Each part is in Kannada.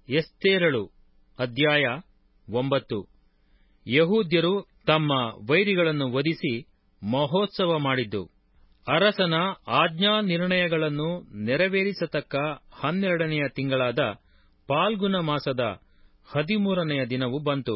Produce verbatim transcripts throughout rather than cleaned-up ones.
ಎಸ್ತೇರಳು ಅಧ್ಯಾಯ ಒಂಬತ್ತು. ಯಹೂದ್ಯರು ತಮ್ಮ ವೈರಿಗಳನ್ನು ವಧಿಸಿ ಮಹೋತ್ಸವ ಮಾಡಿದ್ದು. ಅರಸನ ಆಜ್ಞಾ ನಿರ್ಣಯಗಳನ್ನು ನೆರವೇರಿಸತಕ್ಕ ಹನ್ನೆರಡನೆಯ ತಿಂಗಳಾದ ಫಾಲ್ಗುಣ ಮಾಸದ ಹದಿಮೂರನೆಯ ದಿನವು ಬಂತು.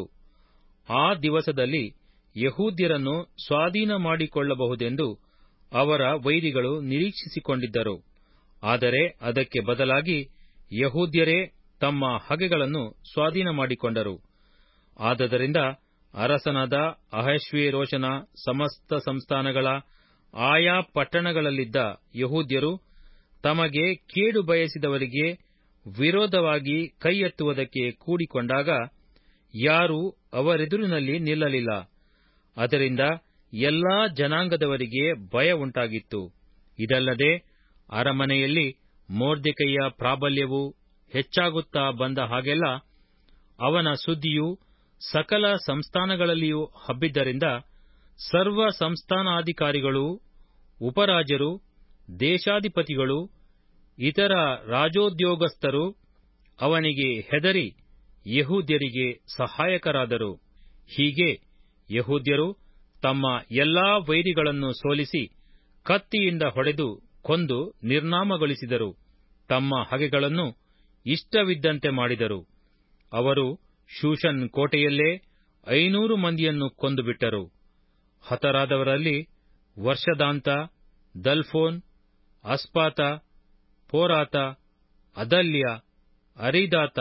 ಆ ದಿವಸದಲ್ಲಿ ಯಹೂದ್ಯರನ್ನು ಸ್ವಾಧೀನ ಮಾಡಿಕೊಳ್ಳಬಹುದೆಂದು ಅವರ ವೈರಿಗಳು ನಿರೀಕ್ಷಿಸಿಕೊಂಡಿದ್ದರು. ಆದರೆ ಅದಕ್ಕೆ ಬದಲಾಗಿ ಯಹೂದ್ಯರೇ ತಮ್ಮ ಹಗೆಗಳನ್ನು ಸ್ವಾಧೀನ ಮಾಡಿಕೊಂಡರು. ಆದದರಿಂದ ಅರಸನಾದ ಅಹಷ್ವೇರೋಷನ ಸಮಸ್ತ ಸಂಸ್ಥಾನಗಳ ಆಯಾ ಪಟ್ಟಣಗಳಲ್ಲಿದ್ದ ಯಹೂದ್ಯರು ತಮಗೆ ಕೇಡು ಬಯಸಿದವರಿಗೆ ವಿರೋಧವಾಗಿ ಕೈ ಎತ್ತುವುದಕ್ಕೆ ಕೂಡಿಕೊಂಡಾಗ ಯಾರೂ ಅವರೆದುರಿನಲ್ಲಿ ನಿಲ್ಲಲಿಲ್ಲ. ಅದರಿಂದ ಎಲ್ಲಾ ಜನಾಂಗದವರಿಗೆ ಭಯ ಉಂಟಾಗಿತ್ತು. ಇದಲ್ಲದೆ ಅರಮನೆಯಲ್ಲಿ ಮೊರ್ದೆಕೈಯ ಪ್ರಾಬಲ್ಯವು ಹೆಚ್ಚಾಗುತ್ತಾ ಬಂದ ಹಾಗೆಲ್ಲ ಅವನ ಸುದ್ದಿಯು ಸಕಲ ಸಂಸ್ಥಾನಗಳಲ್ಲಿಯೂ ಹಬ್ಬಿದ್ದರಿಂದ ಸರ್ವ ಸಂಸ್ಥಾನಾಧಿಕಾರಿಗಳೂ ಉಪರಾಜರು, ದೇಶಾಧಿಪತಿಗಳು, ಇತರ ರಾಜೋದ್ಯೋಗಸ್ಥರು ಅವನಿಗೆ ಹೆದರಿ ಯಹೂದ್ಯರಿಗೆ ಸಹಾಯಕರಾದರು. ಹೀಗೆ ಯಹೂದ್ಯರು ತಮ್ಮ ಎಲ್ಲಾ ವೈರಿಗಳನ್ನು ಸೋಲಿಸಿ ಕತ್ತಿಯಿಂದ ಹೊಡೆದು ಕೊಂದು ನಿರ್ನಾಮಗೊಳಿಸಿದರು. ತಮ್ಮ ಹಗೆಗಳನ್ನು ಇಷ್ಟವಿದ್ದಂತೆ ಮಾಡಿದರು. ಅವರು ಶೂಷನ್ ಕೋಟೆಯಲ್ಲೇ ಐನೂರು ಮಂದಿಯನ್ನು ಕೊಂದುಬಿಟ್ಟರು. ಹತರಾದವರಲ್ಲಿ ವರ್ಷದಾಂತ, ದಲ್ಫೋನ್, ಅಸ್ಪಾತ, ಪೋರಾತ, ಅದಲ್ಯ, ಅರೀದಾತ,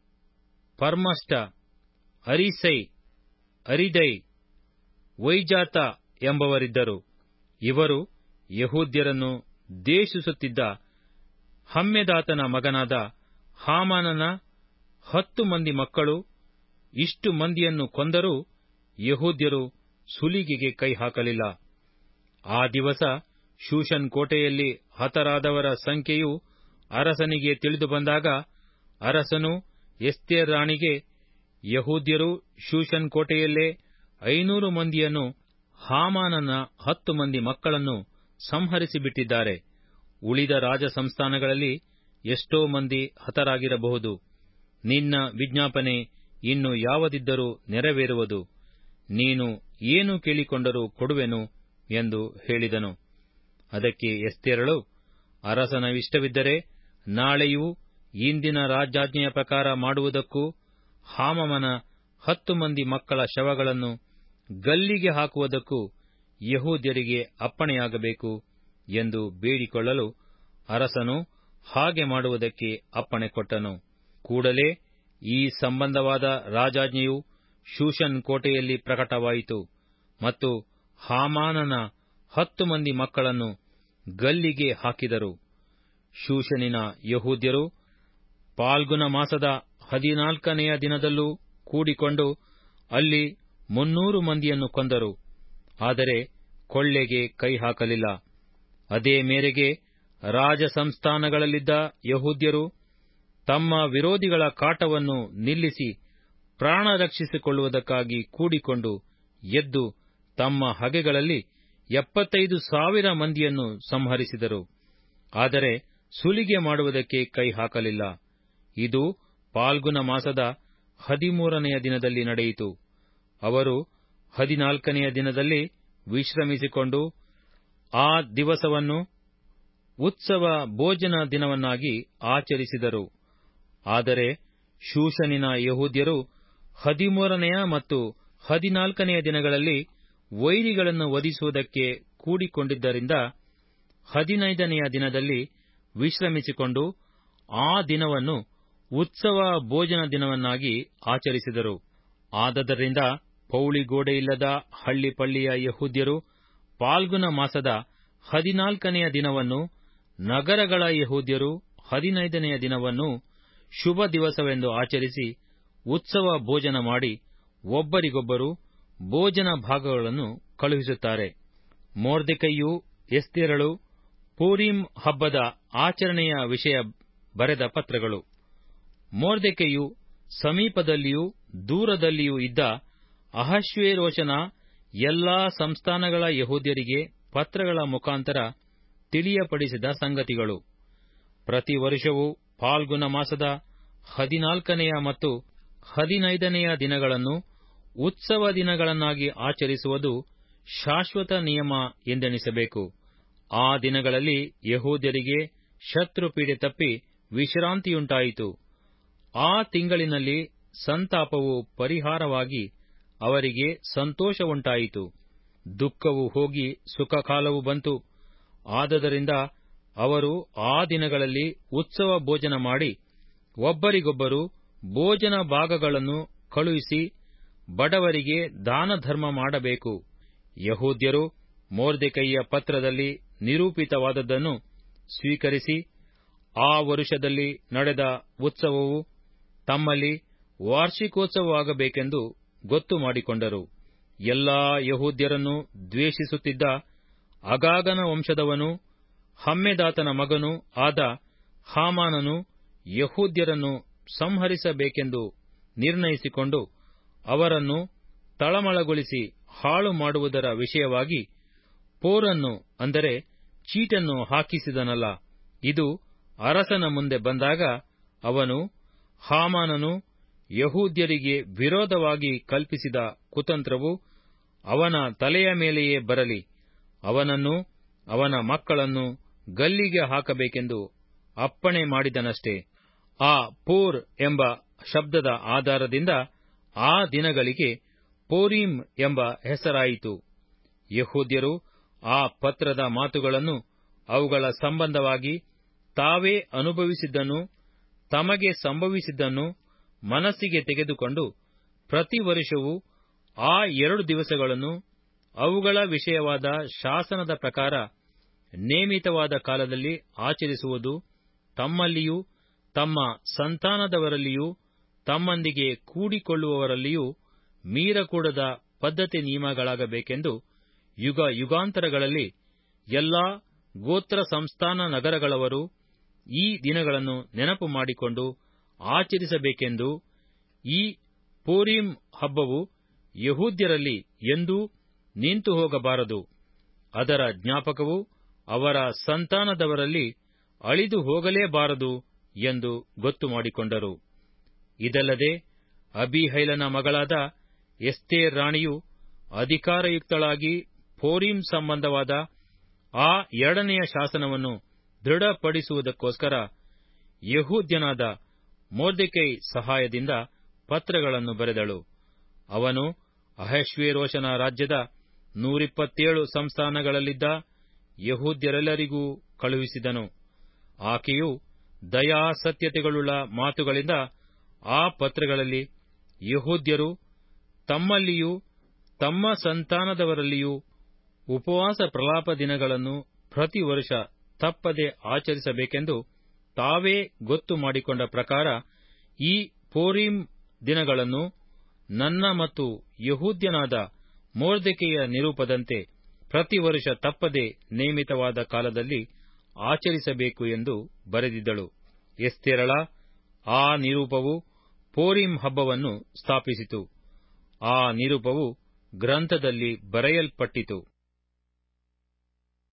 ಪರ್ಮಷ್ಟ, ಅರೀಸೈ, ಅರಿದೈ, ವೈಜಾತ ಎಂಬವರಿದ್ದರು. ಇವರು ಯಹೂದ್ಯರನ್ನು ದ್ವೇಷಿಸುತ್ತಿದ್ದ ಹಮ್ಮೆದಾತನ ಮಗನಾದ ಹಾಮಾನನ ಹತ್ತು ಮಂದಿ ಮಕ್ಕಳು. ಇಷ್ಟು ಮಂದಿಯನ್ನು ಕೊಂದರೂ ಯಹೂದ್ಯರು ಸುಲಿಗೆಗೆ ಕೈ ಹಾಕಲಿಲ್ಲ. ಆ ದಿವಸ ಶೂಷನ್ ಕೋಟೆಯಲ್ಲಿ ಹತರಾದವರ ಸಂಖ್ಯೆಯು ಅರಸನಿಗೆ ತಿಳಿದು ಬಂದಾಗ ಅರಸನು ಎಸ್ತೇರ್ ರಾಣಿಗೆ, ಯಹೂದ್ಯರು ಶೂಷನ್ ಕೋಟೆಯಲ್ಲೇ ಐನೂರು ಮಂದಿಯನ್ನು, ಹಾಮಾನನ ಹತ್ತು ಮಂದಿ ಮಕ್ಕಳನ್ನು ಸಂಹರಿಸಿಬಿಟ್ಟಿದ್ದಾರೆ. ಉಳಿದ ರಾಜ ಸಂಸ್ಥಾನಗಳಲ್ಲಿ ಎಷ್ಟೋ ಮಂದಿ ಹತರಾಗಿರಬಹುದು. ನಿನ್ನ ವಿಜ್ಞಾಪನೆ ಇನ್ನು ಯಾವದಿದ್ದರೂ ನೆರವೇರುವುದು. ನೀನು ಏನು ಕೇಳಿಕೊಂಡರೂ ಕೊಡುವೆನು ಎಂದು ಹೇಳಿದನು. ಅದಕ್ಕೆ ಎಸ್ತೇರಳು, ಅರಸನವಿಷ್ಟವಿದ್ದರೆ ನಾಳೆಯೂ ಇಂದಿನ ರಾಜಾಜ್ಞೆಯ ಪ್ರಕಾರ ಮಾಡುವುದಕ್ಕೂ ಹಾಮಾನನ ಹತ್ತು ಮಂದಿ ಮಕ್ಕಳ ಶವಗಳನ್ನು ಗಲ್ಲಿಗೆ ಹಾಕುವುದಕ್ಕೂ ಯಹೂದ್ಯರಿಗೆ ಅಪ್ಪಣೆಯಾಗಬೇಕು ಎಂದು ಬೇಡಿಕೊಳ್ಳಲು ಅರಸನು ಹಾಗೆ ಮಾಡುವುದಕ್ಕೆ ಅಪ್ಪಣೆ ಕೊಟ್ಟನು. ಕೂಡಲೇ ಈ ಸಂಬಂಧವಾದ ರಾಜಾಜ್ಞೆಯು ಶೂಷನ್ ಕೋಟೆಯಲ್ಲಿ ಪ್ರಕಟವಾಯಿತು ಮತ್ತು ಹಾಮಾನನ ಹತ್ತು ಮಂದಿ ಮಕ್ಕಳನ್ನು ಗಲ್ಲಿಗೆ ಹಾಕಿದರು. ಶೂಷನಿನ ಯಹೂದ್ಯರು ಫಾಲ್ಗುಣ ಮಾಸದ ಹದಿನಾಲ್ಕನೆಯ ದಿನದಲ್ಲೂ ಕೂಡಿಕೊಂಡು ಅಲ್ಲಿ ಮುನ್ನೂರು ಮಂದಿಯನ್ನು ಕೊಂದರು. ಆದರೆ ಕೊಳ್ಳೆಗೆ ಕೈ ಹಾಕಲಿಲ್ಲ. ಅದೇ ಮೇರೆಗೆ ರಾಜ ಸಂಸ್ಥಾನಗಳಲ್ಲಿದ್ದ ಯಹೂದ್ಯರು ತಮ್ಮ ವಿರೋಧಿಗಳ ಕಾಟವನ್ನು ನಿಲ್ಲಿಸಿ ಪ್ರಾಣ ರಕ್ಷಿಸಿಕೊಳ್ಳುವುದಕ್ಕಾಗಿ ಕೂಡಿಕೊಂಡು ಎದ್ದು ತಮ್ಮ ಹಗೆಗಳಲ್ಲಿ ಎಪ್ಪತ್ತೈದು ಸಾವಿರ ಮಂದಿಯನ್ನು ಸಂಹರಿಸಿದರು. ಆದರೆ ಸುಲಿಗೆ ಮಾಡುವುದಕ್ಕೆ ಕೈ ಹಾಕಲಿಲ್ಲ. ಇದು ಫಾಲ್ಗುಣ ಮಾಸದ ಹದಿಮೂರನೆಯ ದಿನದಲ್ಲಿ ನಡೆಯಿತು. ಅವರು ಹದಿನಾಲ್ಕನೆಯ ದಿನದಲ್ಲಿ ವಿಶ್ರಮಿಸಿಕೊಂಡು ಆ ದಿವಸವನ್ನು ಉತ್ಸವ ಭೋಜನ ದಿನವನ್ನಾಗಿ ಆಚರಿಸಿದರು. ಆದರೆ ಶೂಷನಿನ ಯಹೂದ್ಯರು ಹದಿಮೂರನೆಯ ಮತ್ತು ಹದಿನಾಲ್ಕನೆಯ ದಿನಗಳಲ್ಲಿ ವೈರಿಗಳನ್ನು ವಧಿಸುವುದಕ್ಕೆ ಕೂಡಿಕೊಂಡಿದ್ದರಿಂದ ಹದಿನೈದನೆಯ ದಿನದಲ್ಲಿ ವಿಶ್ರಮಿಸಿಕೊಂಡು ಆ ದಿನವನ್ನು ಉತ್ಸವ ಭೋಜನ ದಿನವನ್ನಾಗಿ ಆಚರಿಸಿದರು. ಆದದರಿಂದ ಪೌಳಿಗೋಡೆಯಿಲ್ಲದ ಹಳ್ಳಿಪಳ್ಳಿಯ ಯಹೂದ್ಯರು ಫಾಲ್ಗುಣ ಮಾಸದ ಹದಿನಾಲ್ಕನೆಯ ದಿನವನ್ನು, ನಗರಗಳ ಯಹೂದ್ಯರು ಹದಿನೈದನೆಯ ದಿನವನ್ನು ಶುಭ ದಿವಸವೆಂದು ಆಚರಿಸಿ ಉತ್ಸವ ಭೋಜನ ಮಾಡಿ ಒಬ್ಬರಿಗೊಬ್ಬರು ಭೋಜನ ಭಾಗಗಳನ್ನು ಕಳುಹಿಸುತ್ತಾರೆ. ಮೊರ್ದೆಕೈಯು ಎಸ್ತೇರಳು ಪೂರೀಮ್ ಹಬ್ಬದ ಆಚರಣೆಯ ವಿಷಯ ಬರೆದ ಪತ್ರಗಳು. ಮೊರ್ದೆಕೈಯು ಸಮೀಪದಲ್ಲಿಯೂ ದೂರದಲ್ಲಿಯೂ ಇದ್ದ ಅಹಷ್ವೇರೋಷನ ಎಲ್ಲಾ ಸಂಸ್ಥಾನಗಳ ಯಹೂದ್ಯರಿಗೆ ಪತ್ರಗಳ ಮುಖಾಂತರ ತಿಳಿಯಪಡಿಸಿದ ಸಂಗತಿಗಳು. ಪ್ರತಿ ವರುಷವೂ ಫಾಲ್ಗುಣ ಮಾಸದ ಹದಿನಾಲ್ಕನೆಯ ಮತ್ತು ಹದಿನೈದನೆಯ ದಿನಗಳನ್ನು ಉತ್ಸವ ದಿನಗಳನ್ನಾಗಿ ಆಚರಿಸುವುದು ಶಾಶ್ವತ ನಿಯಮ ಎಂದೆಣಿಸಬೇಕು. ಆ ದಿನಗಳಲ್ಲಿ ಯೆಹೂದ್ಯರಿಗೆ ಶತ್ರುಪೀಡೆ ತಪ್ಪಿ ವಿಶ್ರಾಂತಿಯುಂಟಾಯಿತು. ಆ ತಿಂಗಳಿನಲ್ಲಿ ಸಂತಾಪವು ಪರಿಹಾರವಾಗಿ ಅವರಿಗೆ ಸಂತೋಷವುಂಟಾಯಿತು. ದುಃಖವು ಹೋಗಿ ಸುಖಕಾಲವು ಬಂತು. ಆದದರಿಂದ ಅವರು ಆ ದಿನಗಳಲ್ಲಿ ಉತ್ಸವ ಭೋಜನ ಮಾಡಿ ಒಬ್ಬರಿಗೊಬ್ಬರು ಭೋಜನ ಭಾಗಗಳನ್ನು ಕಳುಹಿಸಿ ಬಡವರಿಗೆ ದಾನಧರ್ಮ ಮಾಡಬೇಕು. ಯೆಹೂದ್ಯರು ಮೊರ್ದೆಕೈಯ ಪತ್ರದಲ್ಲಿ ನಿರೂಪಿತವಾದದ್ದನ್ನು ಸ್ವೀಕರಿಸಿ ಆ ವರುಷದಲ್ಲಿ ನಡೆದ ಉತ್ಸವವು ತಮ್ಮಲ್ಲಿ ವಾರ್ಷಿಕೋತ್ಸವವಾಗಬೇಕೆಂದು ಗೊತ್ತು ಮಾಡಿಕೊಂಡರು. ಎಲ್ಲಾ ಯೆಹೂದ್ಯರನ್ನು ದ್ವೇಷಿಸುತ್ತಿದ್ದ ಅಗಾಗನ ವಂಶದವನೂ ಹಮ್ಮೆದಾತನ ಮಗನೂ ಆದ ಹಾಮಾನನು ಯೆಹೂದ್ಯರನ್ನು ಸಂಹರಿಸಬೇಕೆಂದು ನಿರ್ಣಯಿಸಿಕೊಂಡು ಅವರನ್ನು ತಳಮಳಗೊಳಿಸಿ ಹಾಳು ಮಾಡುವುದರ ವಿಷಯವಾಗಿ ಪೋರನ್ನು ಅಂದರೆ ಚೀಟನ್ನು ಹಾಕಿಸಿದನಲ್ಲ. ಇದು ಅರಸನ ಮುಂದೆ ಬಂದಾಗ ಅವನು, ಹಾಮಾನನು ಯೆಹೂದ್ಯರಿಗೆ ವಿರೋಧವಾಗಿ ಕಲ್ಪಿಸಿದ ಕುತಂತ್ರವು ಅವನ ತಲೆಯ ಮೇಲೆಯೇ ಬರಲಿ, ಅವನನ್ನು ಅವನ ಮಕ್ಕಳನ್ನು ಗಲ್ಲಿಗೆ ಹಾಕಬೇಕೆಂದು ಅಪ್ಪಣೆ ಮಾಡಿದನಷ್ಟೇ. ಆ ಪೋರ್ ಎಂಬ ಶಬ್ದದ ಆಧಾರದಿಂದ ಆ ದಿನಗಳಿಗೆ ಪೋರೀಮ್ ಎಂಬ ಹೆಸರಾಯಿತು. ಯೆಹೂದ್ಯರು ಆ ಪತ್ರದ ಮಾತುಗಳನ್ನು ಅವುಗಳ ಸಂಬಂಧವಾಗಿ ತಾವೇ ಅನುಭವಿಸಿದ್ದನ್ನು ತಮಗೆ ಸಂಭವಿಸಿದ್ದನ್ನು ಮನಸ್ಸಿಗೆ ತೆಗೆದುಕೊಂಡು ಪ್ರತಿ ವರುಷವೂ ಆ ಎರಡು ದಿವಸಗಳನ್ನು ಅವುಗಳ ವಿಷಯವಾದ ಶಾಸನದ ಪ್ರಕಾರ ನೇಮಿತವಾದ ಕಾಲದಲ್ಲಿ ಆಚರಿಸುವುದು ತಮ್ಮಲ್ಲಿಯೂ ತಮ್ಮ ಸಂತಾನದವರಲ್ಲಿಯೂ ತಮ್ಮೊಂದಿಗೆ ಕೂಡಿಕೊಳ್ಳುವವರಲ್ಲಿಯೂ ಮೀರಕೂಡದ ಪದ್ಧತಿ ನಿಯಮಗಳಾಗಬೇಕೆಂದು ಯುಗ ಯುಗಾಂತರಗಳಲ್ಲಿ ಎಲ್ಲಾ ಗೋತ್ರ ಸಂಸ್ಥಾನ ನಗರಗಳವರು ಈ ದಿನಗಳನ್ನು ನೆನಪು ಮಾಡಿಕೊಂಡು ಆಚರಿಸಬೇಕೆಂದು ಈ ಪೂರೀಮ್ ಹಬ್ಬವು ಯೆಹೂದ್ಯರಲ್ಲಿ ಎಂದೂ ನಿಂತು ಹೋಗಬಾರದು, ಅದರ ಜ್ಞಾಪಕವು ಅವರ ಸಂತಾನದವರಲ್ಲಿ ಅಳಿದು ಹೋಗಲೇಬಾರದು ಎಂದು ಗೊತ್ತು ಮಾಡಿಕೊಂಡರು. ಇದಲ್ಲದೆ ಅಬೀಹೈಲನ ಮಗಳಾದ ಎಸ್ತೇರ್ ರಾಣಿಯು ಅಧಿಕಾರಯುಕ್ತಳಾಗಿ ಪೂರೀಮ್ ಸಂಬಂಧವಾದ ಆ ಎರಡನೆಯ ಶಾಸನವನ್ನು ದೃಢಪಡಿಸುವುದಕ್ಕೋಸ್ಕರ ಯೆಹೂದ್ಯನಾದ ಮೊರ್ದೆಕೈ ಸಹಾಯದಿಂದ ಪತ್ರಗಳನ್ನು ಬರೆದಳು. ಅವನು ಅಹಷ್ವೇರೋಷನ ರಾಜ್ಯದ ನೂರಿಪ್ಪತ್ತೇಳು ಸಂಸ್ಥಾನಗಳಲ್ಲಿದ್ದ ಯೆಹೂದ್ಯರೆಲ್ಲರಿಗೂ ಕಳುಹಿಸಿದನು. ಆಕೆಯು ದಯಾಸತ್ಯತೆಗಳುಳ್ಳ ಮಾತುಗಳಿಂದ ಆ ಪತ್ರಗಳಲ್ಲಿ ಯೆಹೂದ್ಯರು ತಮ್ಮಲ್ಲಿಯೂ ತಮ್ಮ ಸಂತಾನದವರಲ್ಲಿಯೂ ಉಪವಾಸ ಪ್ರಲಾಪ ದಿನಗಳನ್ನು ಪ್ರತಿ ವರುಷ ತಪ್ಪದೆ ಆಚರಿಸಬೇಕೆಂದು ತಾವೇ ಗೊತ್ತು ಮಾಡಿಕೊಂಡ ಪ್ರಕಾರ ಈ ಪೂರೀಮ್ ದಿನಗಳನ್ನು ನನ್ನ ಮತ್ತು ಯೆಹೂದ್ಯನಾದ ಮೊರ್ದೆಕೈಯ ನಿರೂಪದಂತೆ ಪ್ರತಿ ವರುಷ ತಪ್ಪದೆ ನೇಮಿತವಾದ ಕಾಲದಲ್ಲಿ ಆಚರಿಸಬೇಕು ಎಂದು ಬರೆದಿದ್ದಳು. ಎಸ್ತೇರಳ ಆ ನಿರೂಪವು ಪೂರೀಮ್ ಹಬ್ಬವನ್ನು ಸ್ಥಾಪಿಸಿತು. ಆ ನಿರೂಪವು ಗ್ರಂಥದಲ್ಲಿ ಬರೆಯಲ್ಪಟ್ಟಿತು.